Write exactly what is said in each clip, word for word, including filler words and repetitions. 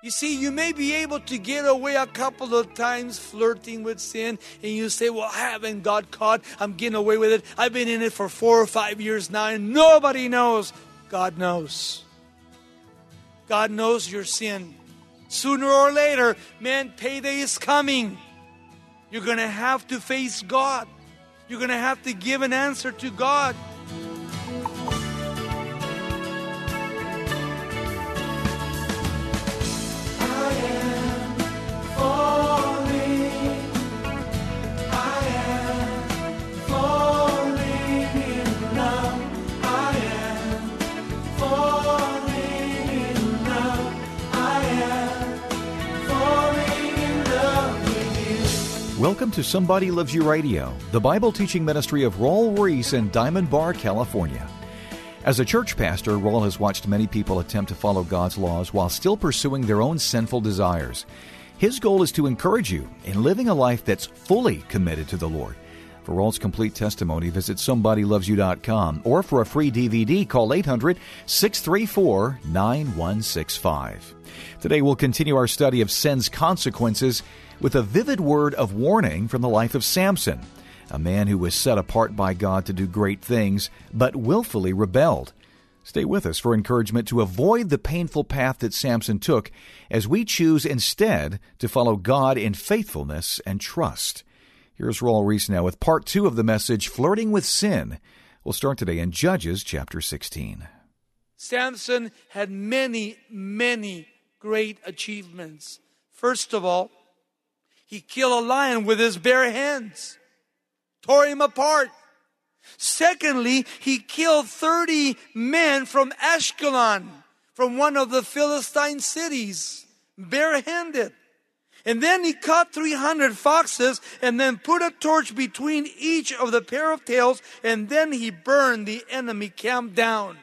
You see, you may be able to get away a couple of times flirting with sin, and you say, well, I haven't got caught. I'm getting away with it. I've been in it for four or five years now, and nobody knows. God knows. God knows your sin. Sooner or later, man, payday is coming. You're going to have to face God. You're going to have to give an answer to God. Welcome to Somebody Loves You Radio, the Bible teaching ministry of Raul Ruiz in Diamond Bar, California. As a church pastor, Raul has watched many people attempt to follow God's laws while still pursuing their own sinful desires. His goal is to encourage you in living a life that's fully committed to the Lord. For Raul's complete testimony, visit somebody loves you dot com, or for a free D V D, call eight hundred, six three four, nine one six five. Today we'll continue our study of sin's consequences with a vivid word of warning from the life of Samson, a man who was set apart by God to do great things, but willfully rebelled. Stay with us for encouragement to avoid the painful path that Samson took as we choose instead to follow God in faithfulness and trust. Here's Raul Ruiz now with part two of the message, Flirting with Sin. We'll start today in Judges chapter sixteen. Samson had many, many great achievements. First of all, he killed a lion with his bare hands, tore him apart. Secondly, he killed thirty men from Ashkelon, from one of the Philistine cities, barehanded. And then he caught three hundred foxes and then put a torch between each of the pair of tails, and then he burned the enemy camp down.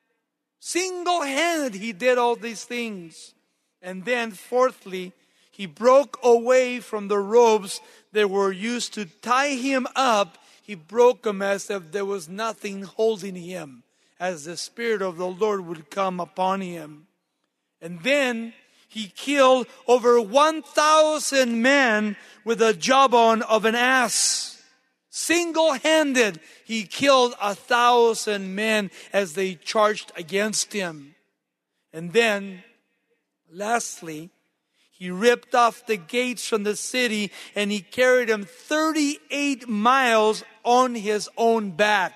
Single-handed he did all these things. And then fourthly, he broke away from the ropes that were used to tie him up. He broke them as if there was nothing holding him, as the Spirit of the Lord would come upon him. And then he killed over one thousand men with a jawbone of an ass. Single-handed, he killed a thousand men as they charged against him. And then, lastly, he ripped off the gates from the city and he carried them thirty-eight miles on his own back.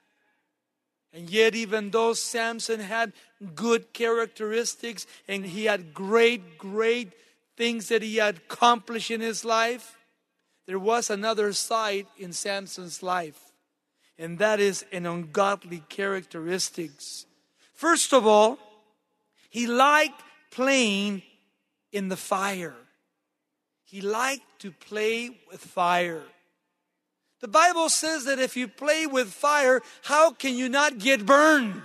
And yet, even though Samson had good characteristics and he had great, great things that he had accomplished in his life, there was another side in Samson's life, and that is an ungodly characteristics. First of all, he liked playing in the fire. He liked to play with fire. The Bible says that if you play with fire, how can you not get burned?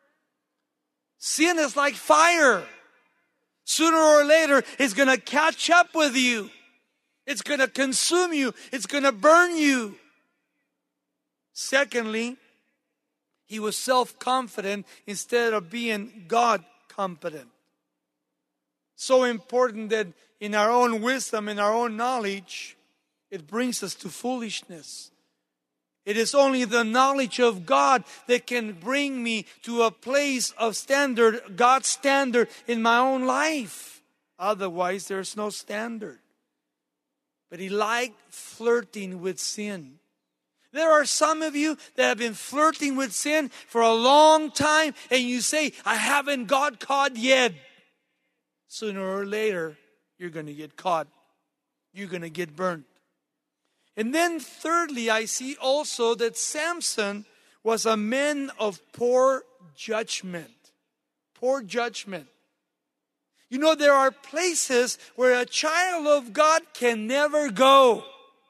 Sin is like fire. Sooner or later, it's going to catch up with you. It's going to consume you. It's going to burn you. Secondly, he was self-confident instead of being God-competent. So important that in our own wisdom, in our own knowledge, it brings us to foolishness. It is only the knowledge of God that can bring me to a place of standard, God's standard in my own life. Otherwise, there's no standard. But he liked flirting with sin. There are some of you that have been flirting with sin for a long time, and you say, I haven't got caught yet. Sooner or later, you're going to get caught. You're going to get burnt. And then thirdly, I see also that Samson was a man of poor judgment. Poor judgment. You know, there are places where a child of God can never go.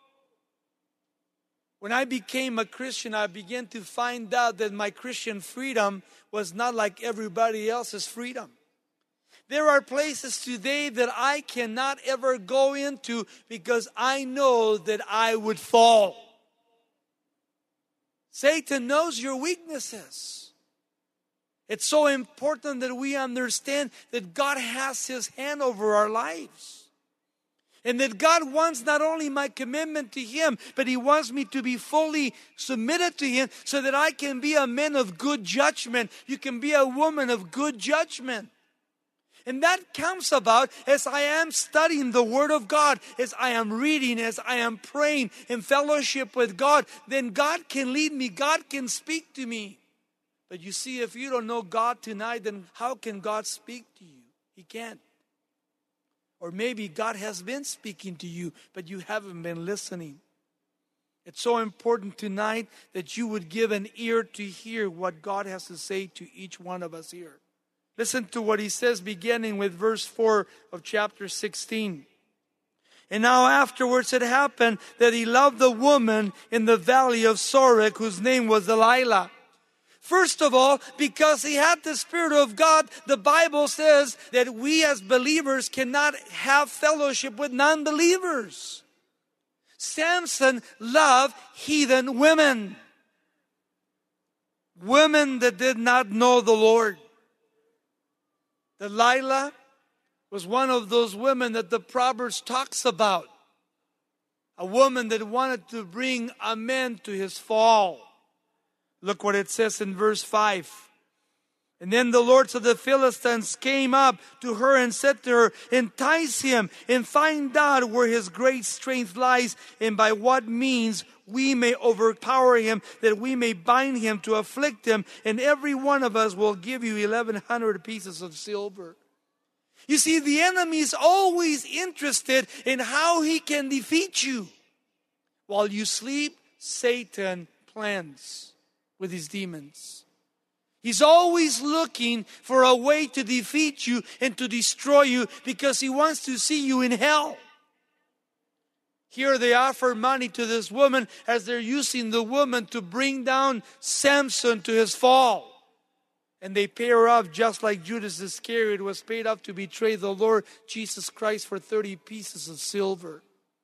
When I became a Christian, I began to find out that my Christian freedom was not like everybody else's freedom. There are places today that I cannot ever go into because I know that I would fall. Satan knows your weaknesses. It's so important that we understand that God has His hand over our lives. And that God wants not only my commitment to Him, but He wants me to be fully submitted to Him so that I can be a man of good judgment. You can be a woman of good judgment. And that comes about as I am studying the Word of God, as I am reading, as I am praying in fellowship with God. Then God can lead me. God can speak to me. But you see, if you don't know God tonight, then how can God speak to you? He can't. Or maybe God has been speaking to you, but you haven't been listening. It's so important tonight that you would give an ear to hear what God has to say to each one of us here. Listen to what He says beginning with verse four of chapter sixteen. And now afterwards it happened that he loved the woman in the valley of Sorek, whose name was Delilah. First of all, because he had the Spirit of God, the Bible says that we as believers cannot have fellowship with non-believers. Samson loved heathen women. Women that did not know the Lord. Delilah was one of those women that the Proverbs talks about. A woman that wanted to bring a man to his fall. Look what it says in verse five. And then the lords of the Philistines came up to her and said to her, entice him and find out where his great strength lies and by what means we may overpower him, that we may bind him to afflict him, and every one of us will give you eleven hundred pieces of silver. You see, the enemy is always interested in how he can defeat you. While you sleep, Satan plans with his demons. He's always looking for a way to defeat you and to destroy you because he wants to see you in hell. Here they offer money to this woman as they're using the woman to bring down Samson to his fall. And they pay her off just like Judas Iscariot was paid off to betray the Lord Jesus Christ for thirty pieces of silver.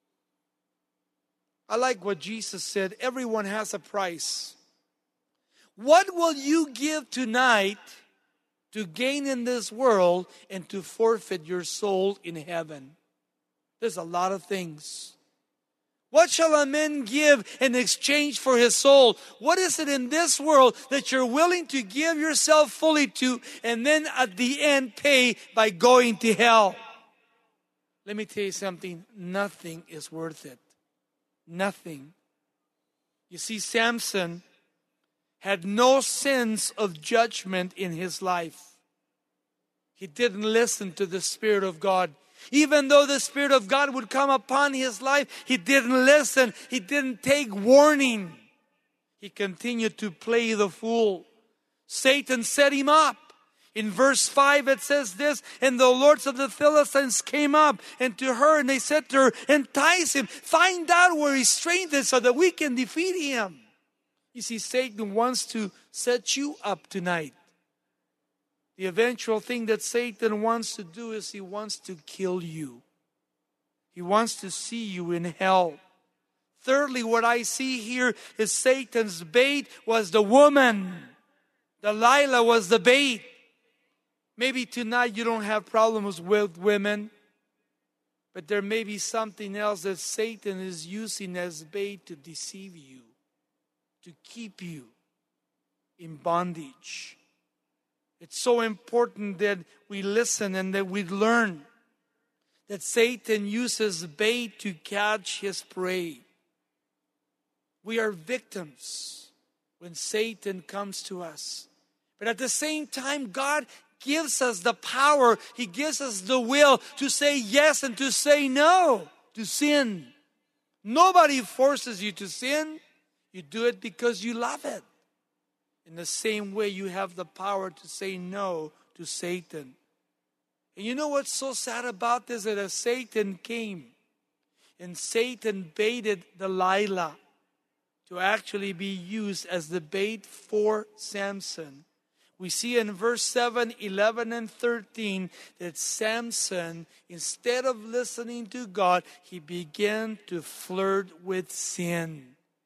I like what Jesus said. Everyone has a price. What will you give tonight to gain in this world and to forfeit your soul in heaven? There's a lot of things. What shall a man give in exchange for his soul? What is it in this world that you're willing to give yourself fully to and then at the end pay by going to hell? Let me tell you something. Nothing is worth it. Nothing. You see, Samson had no sense of judgment in his life. He didn't listen to the Spirit of God. Even though the Spirit of God would come upon his life, he didn't listen. He didn't take warning. He continued to play the fool. Satan set him up. In verse five it says this, and the lords of the Philistines came up and to her and they said to her, entice him, find out where his strength is so that we can defeat him. You see, Satan wants to set you up tonight. The eventual thing that Satan wants to do is he wants to kill you. He wants to see you in hell. Thirdly, what I see here is Satan's bait was the woman. Delilah was the bait. Maybe tonight you don't have problems with women, but there may be something else that Satan is using as bait to deceive you, to keep you in bondage. It's so important that we listen and that we learn that Satan uses bait to catch his prey. We are victims when Satan comes to us. But at the same time, God gives us the power. He gives us the will to say yes and to say no to sin. Nobody forces you to sin. You do it because you love it. In the same way, you have the power to say no to Satan. And you know what's so sad about this? That as Satan came and Satan baited Delilah to actually be used as the bait for Samson. We see in verse seven, eleven, and thirteen that Samson, instead of listening to God, he began to flirt with sin.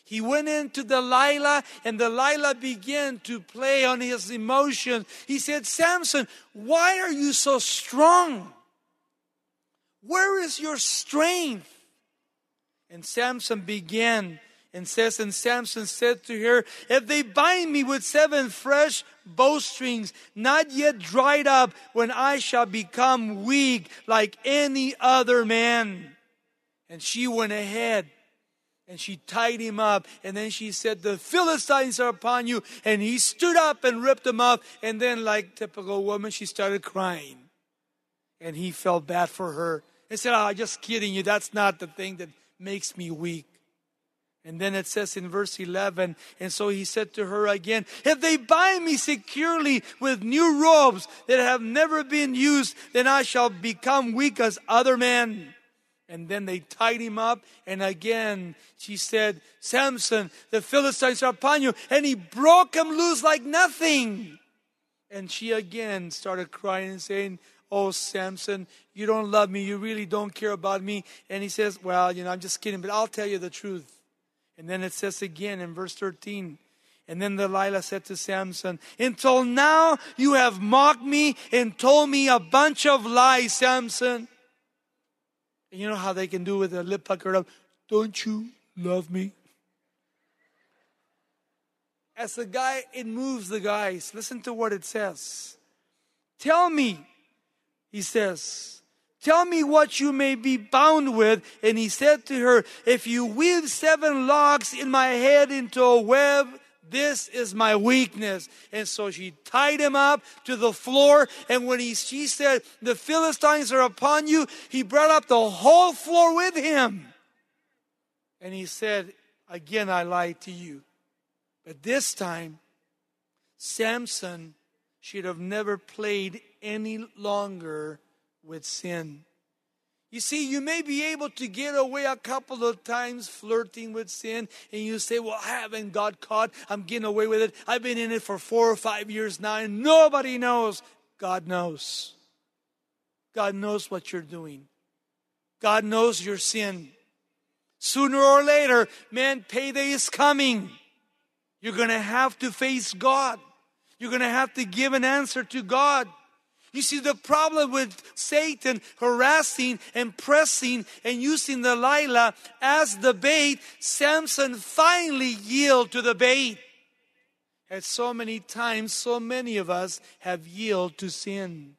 He went into Delilah, and Delilah began to play on his emotions. He said, Samson, why are you so strong? Where is your strength? And Samson began and says, and Samson said to her, if they bind me with seven fresh bowstrings, not yet dried up, when I shall become weak like any other man. And she went ahead and she tied him up. And then she said, the Philistines are upon you. And he stood up and ripped him up. And then, like typical woman, she started crying. And he felt bad for her. He said, oh, just kidding you. That's not the thing that makes me weak. And then it says in verse eleven, and so he said to her again, if they bind me securely with new robes that have never been used, then I shall become weak as other men. And then they tied him up. And again, she said, Samson, the Philistines are upon you. And he broke him loose like nothing. And she again started crying and saying, oh, Samson, you don't love me. You really don't care about me. And he says, well, you know, I'm just kidding, but I'll tell you the truth. And then it says again in verse thirteen, and then Delilah said to Samson, until now you have mocked me and told me a bunch of lies, Samson. And you know how they can do with their lip puckered up, don't you love me? As the guy, it moves the guys. Listen to what it says. Tell me, he says, tell me what you may be bound with. And he said to her, if you weave seven locks in my head into a web, this is my weakness. And so she tied him up to the floor. And when he, she said, the Philistines are upon you, he brought up the whole floor with him. And he said, again, I lied to you. But this time, Samson should have never played any longer with sin. You see, you may be able to get away a couple of times flirting with sin, and you say, well, I haven't got caught. I'm getting away with it. I've been in it for four or five years now, and nobody knows. God knows. God knows what you're doing. God knows your sin. Sooner or later, man, payday is coming. You're going to have to face God. You're going to have to give an answer to God. You see, the problem with Satan harassing and pressing and using Delilah as the bait, Samson finally yielded to the bait. And so many times, so many of us have yielded to sin.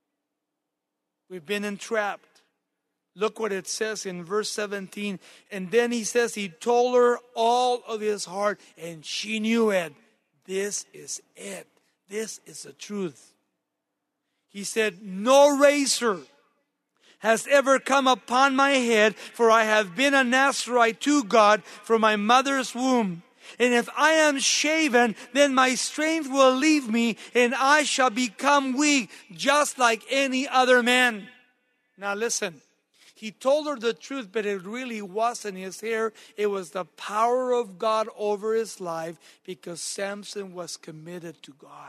We've been entrapped. Look what it says in verse seventeen. And then he says he told her all of his heart, and she knew it. This is it. This is the truth. He said, no razor has ever come upon my head, for I have been a Nazarite to God from my mother's womb. And if I am shaven, then my strength will leave me, and I shall become weak, just like any other man. Now listen, he told her the truth, but it really wasn't his hair. It was the power of God over his life, because Samson was committed to God.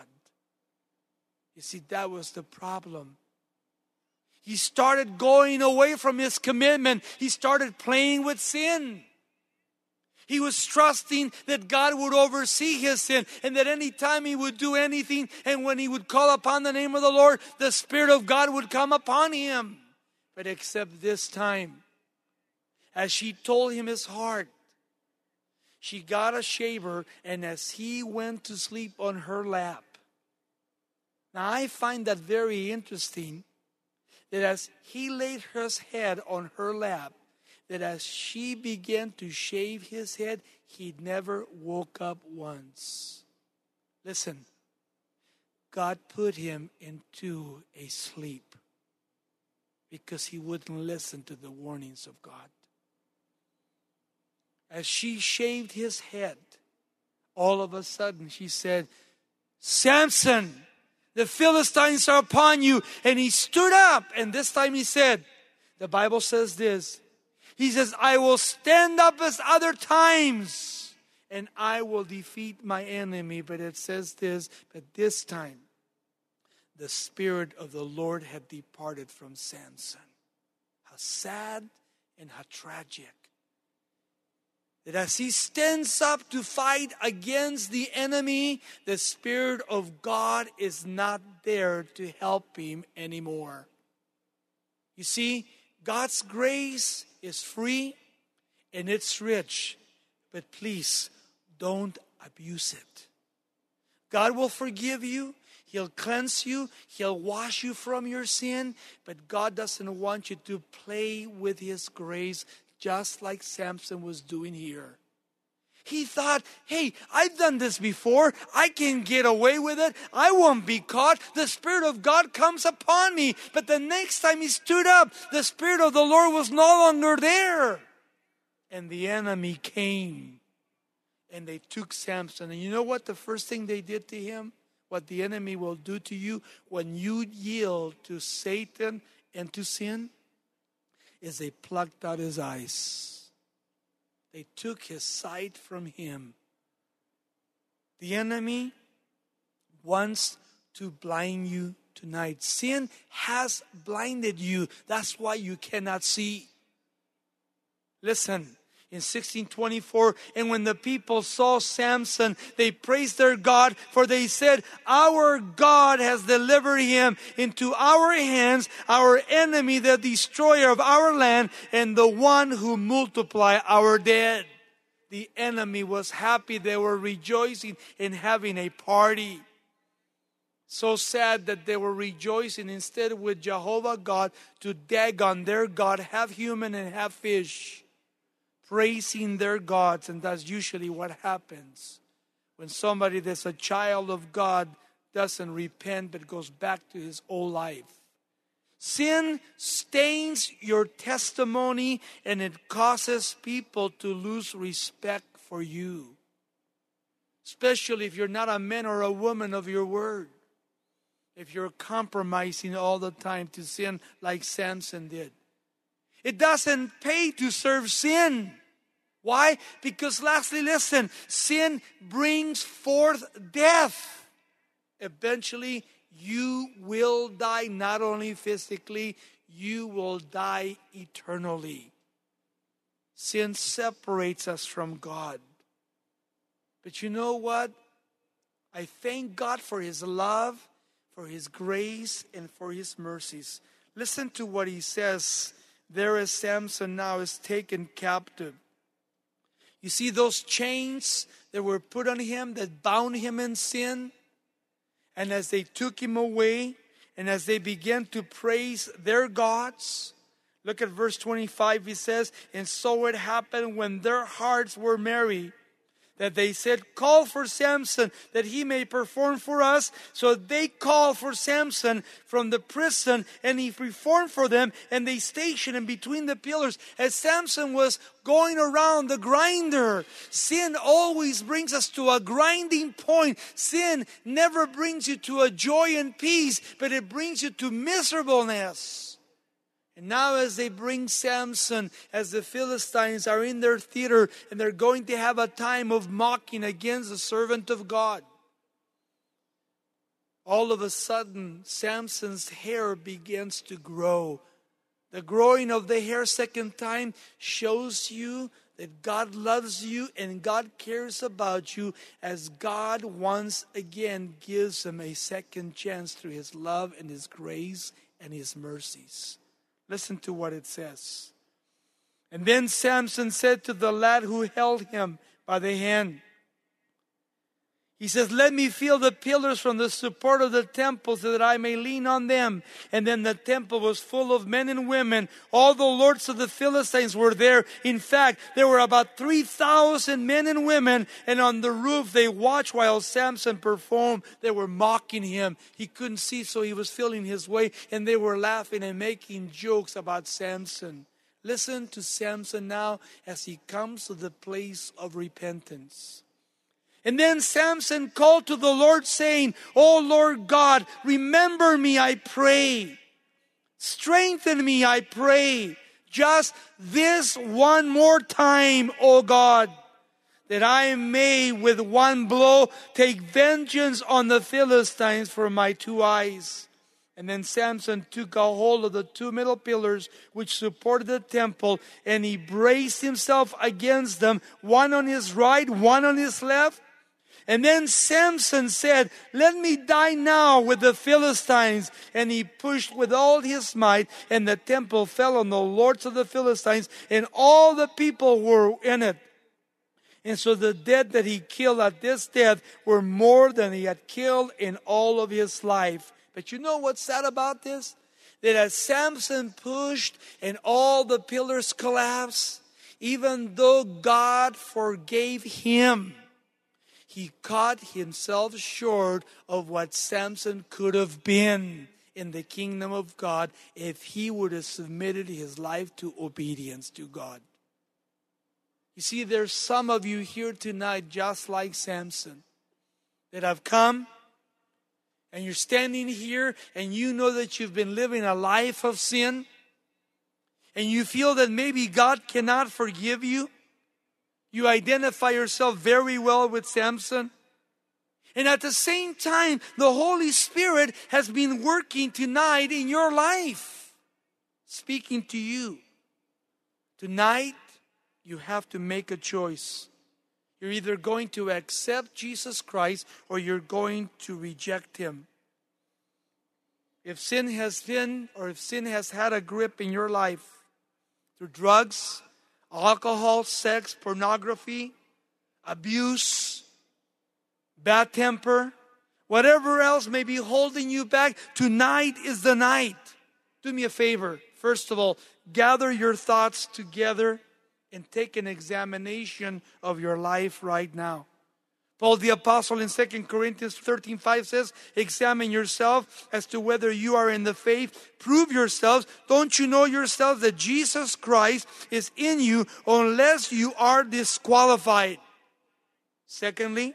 You see, that was the problem. He started going away from his commitment. He started playing with sin. He was trusting that God would oversee his sin, and that any time he would do anything, and when he would call upon the name of the Lord, the Spirit of God would come upon him. But except this time, as she told him his heart, she got a shaver, and as he went to sleep on her lap. Now I find that very interesting, that as he laid his head on her lap, that as she began to shave his head, he never woke up once. Listen, God put him into a sleep because he wouldn't listen to the warnings of God. As she shaved his head, all of a sudden she said, Samson, the Philistines are upon you. And he stood up, and this time he said, the Bible says this, he says, I will stand up as other times, and I will defeat my enemy. But it says this, but this time, the Spirit of the Lord had departed from Samson. How sad and how tragic. that as he stands up to fight against the enemy, the Spirit of God is not there to help him anymore. You see, God's grace is free and it's rich, but please don't abuse it. God will forgive you. He'll cleanse you. He'll wash you from your sin. But God doesn't want you to play with His grace just like Samson was doing here. He thought, hey, I've done this before. I can get away with it. I won't be caught. The Spirit of God comes upon me. But the next time he stood up, the Spirit of the Lord was no longer there. And the enemy came. And they took Samson. And you know what the first thing they did to him? What the enemy will do to you when you yield to Satan and to sin? Is they plucked out his eyes. They took his sight from him. The enemy wants to blind you tonight. Sin has blinded you. That's why you cannot see. Listen. In sixteen twenty-four, and when the people saw Samson, they praised their God, for they said, our God has delivered him into our hands, our enemy, the destroyer of our land, and the one who multiply our dead. The enemy was happy. They were rejoicing and having a party. So sad that they were rejoicing instead with Jehovah God to Dagon, their God, half human and half fish. Praising their gods, and that's usually what happens when somebody that's a child of God doesn't repent but goes back to his old life. Sin stains your testimony and it causes people to lose respect for you, especially if you're not a man or a woman of your word. If you're compromising all the time to sin like Samson did. It doesn't pay to serve sin. Why? Because lastly, listen, sin brings forth death. Eventually, you will die not only physically, you will die eternally. Sin separates us from God. But you know what? I thank God for His love, for His grace, and for His mercies. Listen to what He says. There as Samson now is taken captive. You see those chains that were put on him that bound him in sin? And as they took him away, and as they began to praise their gods, look at verse twenty-five, he says, and so it happened when their hearts were merry, that they said, call for Samson that he may perform for us. So they called for Samson from the prison and he performed for them, and they stationed him between the pillars as Samson was going around the grinder. Sin always brings us to a grinding point. Sin never brings you to a joy and peace, but it brings you to miserableness. And now as they bring Samson, as the Philistines are in their theater and they're going to have a time of mocking against the servant of God, all of a sudden Samson's hair begins to grow. The growing of the hair second time shows you that God loves you and God cares about you, as God once again gives him a second chance through His love and His grace and His mercies. Listen to what it says. And then Samson said to the lad who held him by the hand, he says, let me feel the pillars from the support of the temple so that I may lean on them. And then the temple was full of men and women. All the lords of the Philistines were there. In fact, there were about three thousand men and women. And on the roof they watched while Samson performed. They were mocking him. He couldn't see, so he was feeling his way. And they were laughing and making jokes about Samson. Listen to Samson now as he comes to the place of repentance. And then Samson called to the Lord, saying, O Lord God, remember me, I pray. Strengthen me, I pray. Just this one more time, O God, that I may with one blow take vengeance on the Philistines for my two eyes. And then Samson took a hold of the two middle pillars which supported the temple, and he braced himself against them, one on his right, one on his left. And then Samson said, "Let me die now with the Philistines." And he pushed with all his might, and the temple fell on the lords of the Philistines and all the people who were in it. And so the dead that he killed at this death were more than he had killed in all of his life. But you know what's sad about this? That as Samson pushed and all the pillars collapsed, even though God forgave him, he caught himself short of what Samson could have been in the kingdom of God if he would have submitted his life to obedience to God. You see, there's some of you here tonight just like Samson that have come and you're standing here and you know that you've been living a life of sin and you feel that maybe God cannot forgive you. You identify yourself very well with Samson. And at the same time, the Holy Spirit has been working tonight in your life, speaking to you. Tonight, you have to make a choice. You're either going to accept Jesus Christ or you're going to reject Him. If sin has been, or if sin has had a grip in your life through drugs, alcohol, sex, pornography, abuse, bad temper, whatever else may be holding you back, tonight is the night. Do me a favor. First of all, gather your thoughts together and take an examination of your life right now. Paul the Apostle in Second Corinthians thirteen five says, "Examine yourself as to whether you are in the faith. Prove yourselves. Don't you know yourselves that Jesus Christ is in you unless you are disqualified?" Secondly,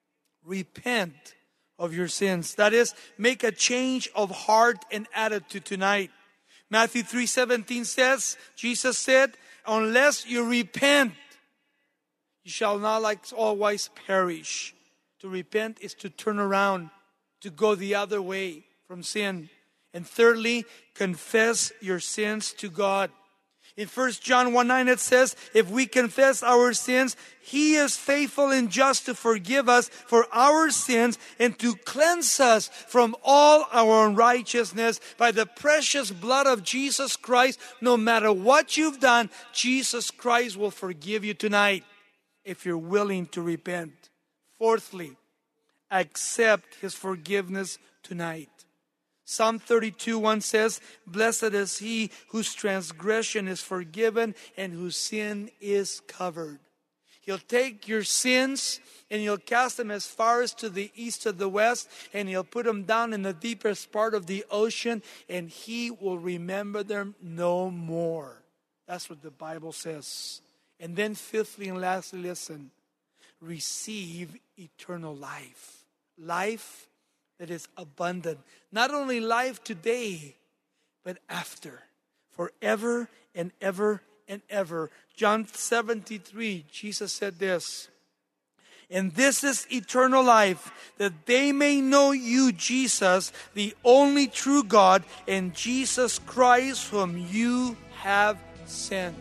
repent of your sins. That is, make a change of heart and attitude tonight. Matthew three seventeen says, Jesus said, "Unless you repent, you shall not like always perish." To repent is to turn around, to go the other way from sin. And thirdly, confess your sins to God. In First John one nine it says, "If we confess our sins, He is faithful and just to forgive us for our sins and to cleanse us from all our unrighteousness by the precious blood of Jesus Christ." No matter what you've done, Jesus Christ will forgive you tonight if you're willing to repent. Fourthly, accept His forgiveness tonight. Psalm thirty-two one says, "Blessed is he whose transgression is forgiven and whose sin is covered." He'll take your sins and He'll cast them as far as to the east of the west, and He'll put them down in the deepest part of the ocean, and He will remember them no more. That's what the Bible says. And then fifthly and lastly, listen, receive eternal life. Life that is abundant. Not only life today, but after. Forever and ever and ever. John seventeen three, Jesus said this, "And this is eternal life, that they may know you, Jesus, the only true God, and Jesus Christ, whom you have sent."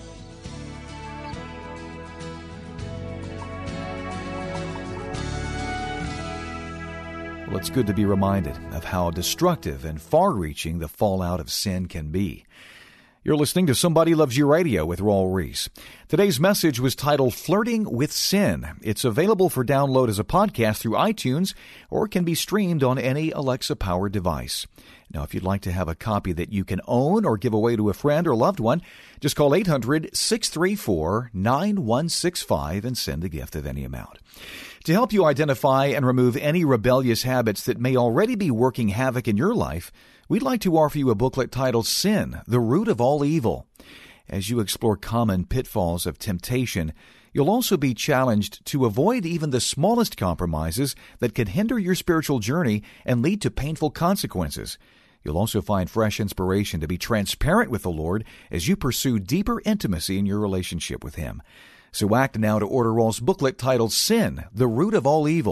Well, it's good to be reminded of how destructive and far-reaching the fallout of sin can be. You're listening to Somebody Loves You Radio with Raul Ries. Today's message was titled Flirting with Sin. It's available for download as a podcast through iTunes or can be streamed on any Alexa-powered device. Now, if you'd like to have a copy that you can own or give away to a friend or loved one, just call eight hundred, six three four, nine one six five and send a gift of any amount. To help you identify and remove any rebellious habits that may already be working havoc in your life, we'd like to offer you a booklet titled Sin, the Root of All Evil. As you explore common pitfalls of temptation, you'll also be challenged to avoid even the smallest compromises that could hinder your spiritual journey and lead to painful consequences. You'll also find fresh inspiration to be transparent with the Lord as you pursue deeper intimacy in your relationship with Him. So act now to order Raul's booklet titled Sin, the Root of All Evil.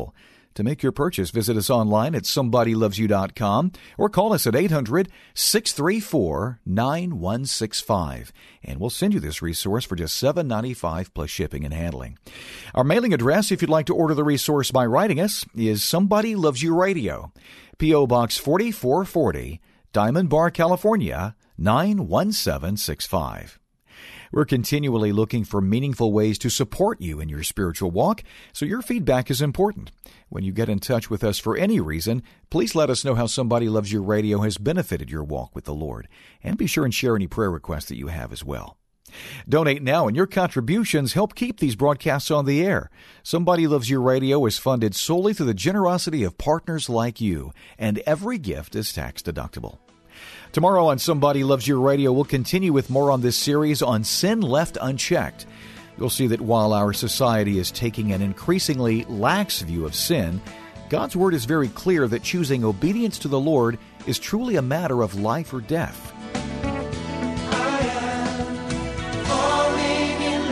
To make your purchase, visit us online at somebody loves you dot com or call us at eight hundred, six three four, nine one six five, and we'll send you this resource for just seven dollars and ninety-five cents plus shipping and handling. Our mailing address, if you'd like to order the resource by writing us, is Somebody Loves You Radio, P O. Box forty-four forty, Diamond Bar, California, nine one seven six five. We're continually looking for meaningful ways to support you in your spiritual walk, so your feedback is important. When you get in touch with us for any reason, please let us know how Somebody Loves You Radio has benefited your walk with the Lord, and be sure and share any prayer requests that you have as well. Donate now, and your contributions help keep these broadcasts on the air. Somebody Loves You Radio is funded solely through the generosity of partners like you, and every gift is tax deductible. Tomorrow on Somebody Loves You Radio, we'll continue with more on this series on sin left unchecked. You'll see that while our society is taking an increasingly lax view of sin, God's Word is very clear that choosing obedience to the Lord is truly a matter of life or death. I am falling in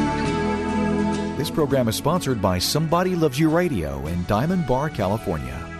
love with you. This program is sponsored by Somebody Loves You Radio in Diamond Bar, California.